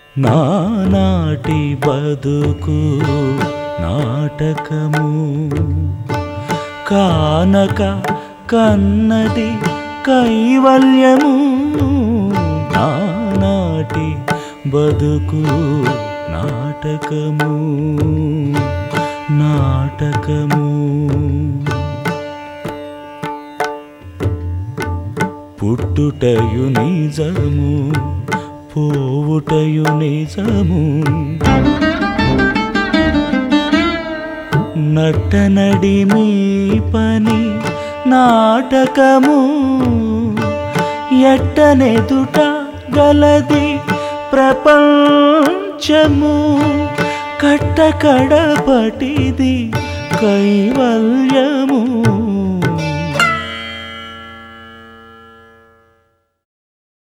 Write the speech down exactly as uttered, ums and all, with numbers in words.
నానాటి బతుకు నాటకము కానక కన్నది కైవల్యము నానాటి బతుకు నాటకము నాటకము పుట్టుటయు నిజము పోవుటయు నిజము నట్టనడి మీ పని నాటకము ఎట్టనెదుట గలది ప్రపంచము కట్టకడపటిది కైవల్యము